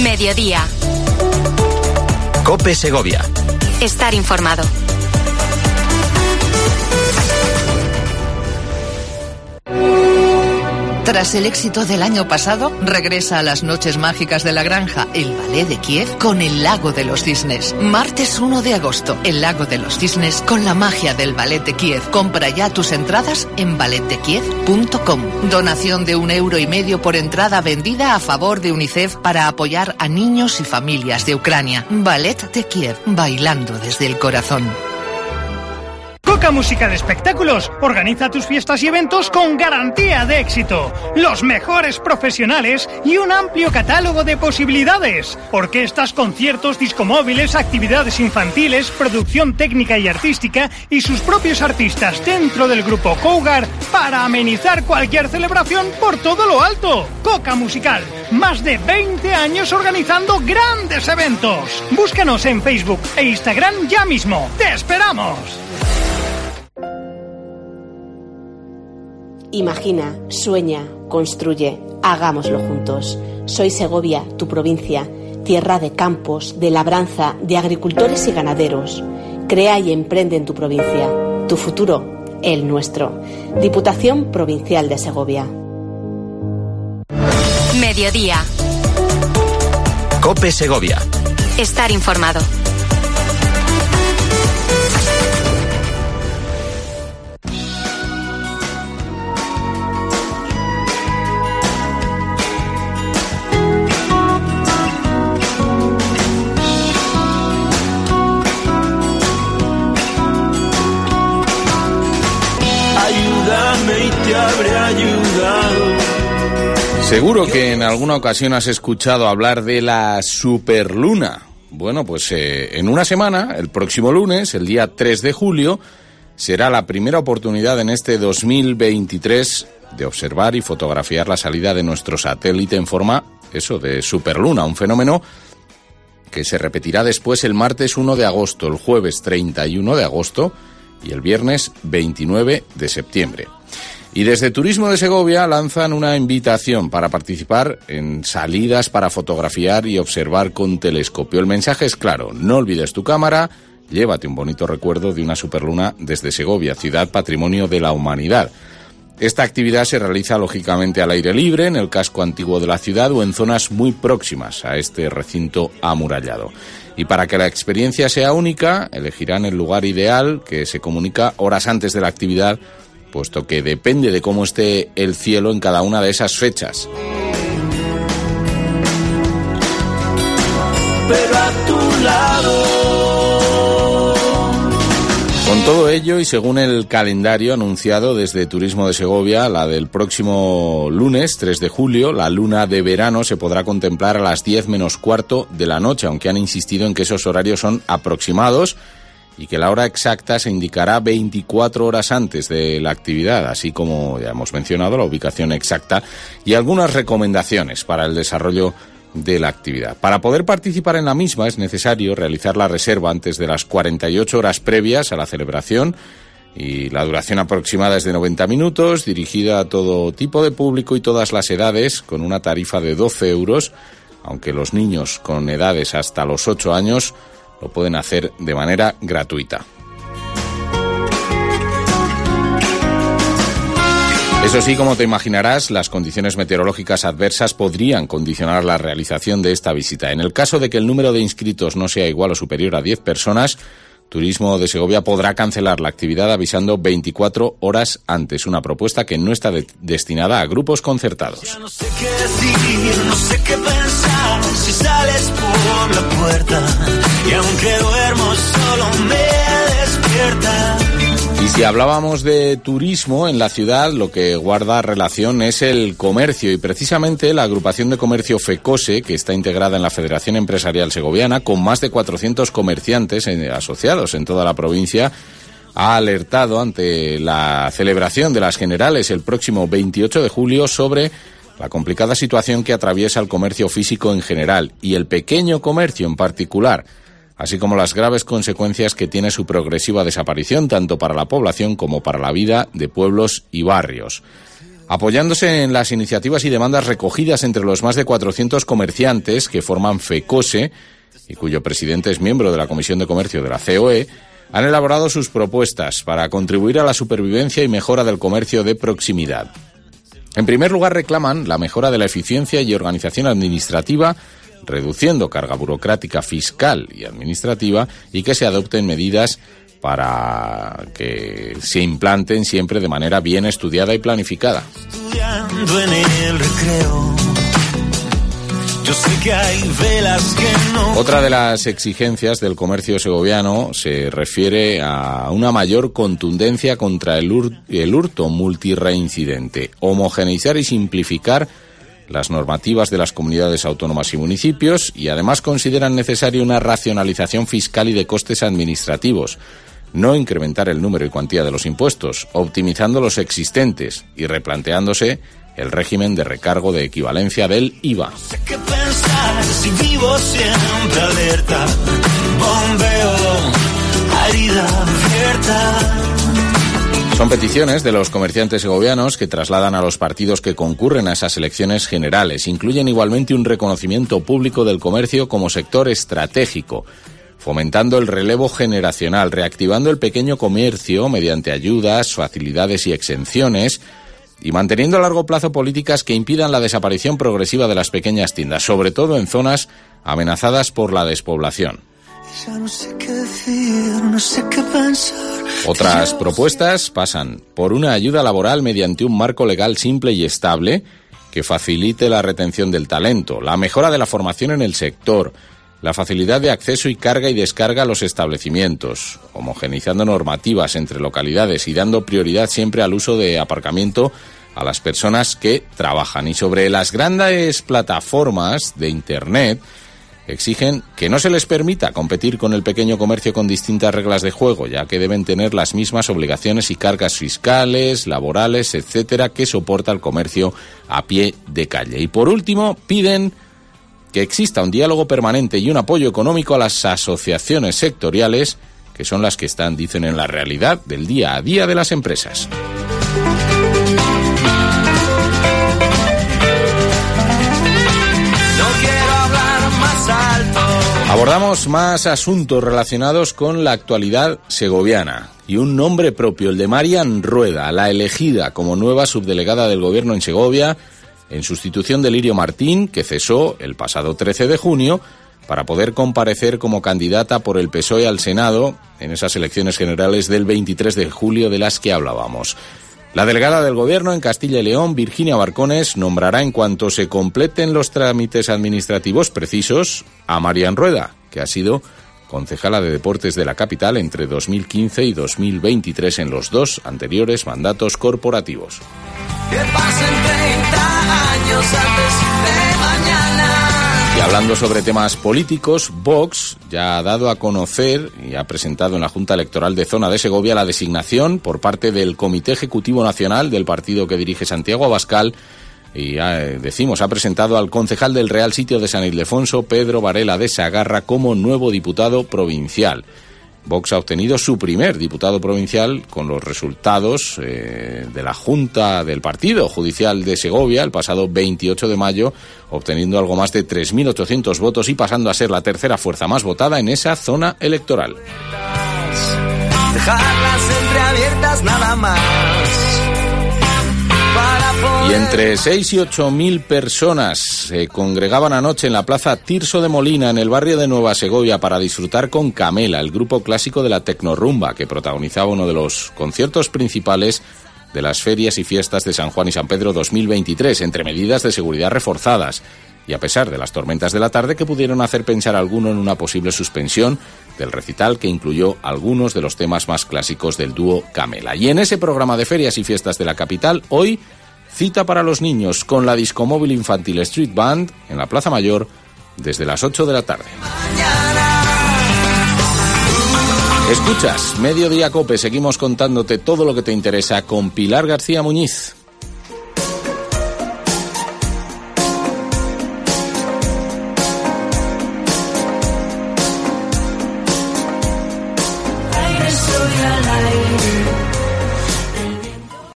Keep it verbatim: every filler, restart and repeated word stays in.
Mediodía. COPE Segovia. Estar informado. Tras el éxito del año pasado, regresa a las Noches Mágicas de la Granja el Ballet de Kiev con el Lago de los Cisnes. Martes uno de agosto, el Lago de los Cisnes con la magia del Ballet de Kiev. Compra ya tus entradas en ballet de kiev punto com. Donación de un euro y medio por entrada vendida a favor de UNICEF para apoyar a niños y familias de Ucrania. Ballet de Kiev, bailando desde el corazón. Coca Musical Espectáculos organiza tus fiestas y eventos con garantía de éxito, los mejores profesionales y un amplio catálogo de posibilidades. Orquestas, conciertos, discomóviles, actividades infantiles, producción técnica y artística y sus propios artistas dentro del grupo Cougar para amenizar cualquier celebración por todo lo alto. Coca Musical, más de veinte años organizando grandes eventos. Búscanos en Facebook e Instagram ya mismo. ¡Te esperamos! Imagina, sueña, construye, hagámoslo juntos. Soy Segovia, tu provincia, tierra de campos, de labranza, de agricultores y ganaderos. Crea y emprende en tu provincia. Tu futuro, el nuestro. Diputación Provincial de Segovia. Mediodía. COPE Segovia. Estar informado. Seguro que en alguna ocasión has escuchado hablar de la superluna. Bueno, pues eh, en una semana, el próximo lunes, el día tres de julio, será la primera oportunidad en este dos mil veintitrés de observar y fotografiar la salida de nuestro satélite en forma, eso, de superluna, un fenómeno que se repetirá después el martes uno de agosto, el jueves treinta y uno de agosto y el viernes veintinueve de septiembre. Y desde Turismo de Segovia lanzan una invitación para participar en salidas para fotografiar y observar con telescopio. El mensaje es claro: no olvides tu cámara, llévate un bonito recuerdo de una superluna desde Segovia, ciudad patrimonio de la humanidad. Esta actividad se realiza lógicamente al aire libre, en el casco antiguo de la ciudad o en zonas muy próximas a este recinto amurallado. Y para que la experiencia sea única, elegirán el lugar ideal, que se comunica horas antes de la actividad, puesto que depende de cómo esté el cielo en cada una de esas fechas. Pero a tu lado. Con todo ello y según el calendario anunciado desde Turismo de Segovia, la del próximo lunes, tres de julio, la luna de verano se podrá contemplar a las diez menos cuarto de la noche, aunque han insistido en que esos horarios son aproximados y que la hora exacta se indicará veinticuatro horas antes de la actividad, así como ya hemos mencionado la ubicación exacta y algunas recomendaciones para el desarrollo de la actividad. Para poder participar en la misma es necesario realizar la reserva antes de las cuarenta y ocho horas previas a la celebración y la duración aproximada es de noventa minutos, dirigida a todo tipo de público y todas las edades, con una tarifa de doce euros, aunque los niños con edades hasta los ocho años lo pueden hacer de manera gratuita. Eso sí, como te imaginarás, las condiciones meteorológicas adversas podrían condicionar la realización de esta visita. En el caso de que el número de inscritos no sea igual o superior a diez personas, Turismo de Segovia podrá cancelar la actividad avisando veinticuatro horas antes, una propuesta que no está de- destinada a grupos concertados. Ya no sé qué decir, no sé qué pensar si sales por la puerta y aunque duermo solo me despierta. Y si hablábamos de turismo en la ciudad, lo que guarda relación es el comercio y precisamente la agrupación de comercio FECOSE, que está integrada en la Federación Empresarial Segoviana, con más de cuatrocientos comerciantes asociados en toda la provincia, ha alertado ante la celebración de las generales el próximo veintiocho de julio sobre la complicada situación que atraviesa el comercio físico en general y el pequeño comercio en particular, así como las graves consecuencias que tiene su progresiva desaparición tanto para la población como para la vida de pueblos y barrios. Apoyándose en las iniciativas y demandas recogidas entre los más de cuatrocientos comerciantes que forman FECOSE, y cuyo presidente es miembro de la Comisión de Comercio de la C O E, han elaborado sus propuestas para contribuir a la supervivencia y mejora del comercio de proximidad. En primer lugar, reclaman la mejora de la eficiencia y organización administrativa, reduciendo carga burocrática fiscal y administrativa, y que se adopten medidas para que se implanten siempre de manera bien estudiada y planificada. Estudiando en el recreo. Yo sé que hay velas que no... Otra de las exigencias del comercio segoviano se refiere a una mayor contundencia contra el, hur- el hurto multireincidente, homogeneizar y simplificar las normativas de las comunidades autónomas y municipios, y además consideran necesaria una racionalización fiscal y de costes administrativos, no incrementar el número y cuantía de los impuestos, optimizando los existentes y replanteándose el régimen de recargo de equivalencia del I V A. Sé qué pensar si vivo siempre alerta, bombeo, herida abierta. Son peticiones de los comerciantes segovianos que trasladan a los partidos que concurren a esas elecciones generales. Incluyen igualmente un reconocimiento público del comercio como sector estratégico, fomentando el relevo generacional, reactivando el pequeño comercio mediante ayudas, facilidades y exenciones, y manteniendo a largo plazo políticas que impidan la desaparición progresiva de las pequeñas tiendas, sobre todo en zonas amenazadas por la despoblación. Ya no sé qué decir, no sé qué pensar. Otras propuestas pasan por una ayuda laboral mediante un marco legal simple y estable que facilite la retención del talento, la mejora de la formación en el sector, la facilidad de acceso y carga y descarga a los establecimientos, homogeneizando normativas entre localidades y dando prioridad siempre al uso de aparcamiento a las personas que trabajan. Y sobre las grandes plataformas de Internet, exigen que no se les permita competir con el pequeño comercio con distintas reglas de juego, ya que deben tener las mismas obligaciones y cargas fiscales, laborales, etcétera, que soporta el comercio a pie de calle. Y por último, piden que exista un diálogo permanente y un apoyo económico a las asociaciones sectoriales, que son las que están, dicen, en la realidad del día a día de las empresas. Abordamos más asuntos relacionados con la actualidad segoviana y un nombre propio, el de Marian Rueda, la elegida como nueva subdelegada del Gobierno en Segovia, en sustitución de Lirio Martín, que cesó el pasado trece de junio, para poder comparecer como candidata por el P S O E al Senado en esas elecciones generales del veintitrés de julio de las que hablábamos. La delegada del Gobierno en Castilla y León, Virginia Barcones, nombrará en cuanto se completen los trámites administrativos precisos a Marian Rueda, que ha sido concejala de Deportes de la capital entre dos mil quince y dos mil veintitrés en los dos anteriores mandatos corporativos. Que pasen treinta años antes de mañana. Y hablando sobre temas políticos, Vox ya ha dado a conocer y ha presentado en la Junta Electoral de Zona de Segovia la designación por parte del Comité Ejecutivo Nacional del partido que dirige Santiago Abascal, y eh, decimos, ha presentado al concejal del Real Sitio de San Ildefonso, Pedro Varela de Sagarra, como nuevo diputado provincial. Vox ha obtenido su primer diputado provincial con los resultados eh, de la Junta del Partido Judicial de Segovia el pasado veintiocho de mayo, obteniendo algo más de tres mil ochocientos votos y pasando a ser la tercera fuerza más votada en esa zona electoral. Dejarlas entreabiertas nada más. Y entre seis y ocho mil personas se congregaban anoche en la plaza Tirso de Molina, en el barrio de Nueva Segovia, para disfrutar con Camela, el grupo clásico de la tecnorrumba, que protagonizaba uno de los conciertos principales de las ferias y fiestas de San Juan y San Pedro dos mil veintitrés, entre medidas de seguridad reforzadas, y a pesar de las tormentas de la tarde que pudieron hacer pensar a alguno en una posible suspensión del recital, que incluyó algunos de los temas más clásicos del dúo Camela. Y en ese programa de ferias y fiestas de la capital, hoy, cita para los niños con la Discomóvil Infantil Street Band en la Plaza Mayor desde las ocho de la tarde. Escuchas Mediodía Cope, seguimos contándote todo lo que te interesa con Pilar García Muñiz.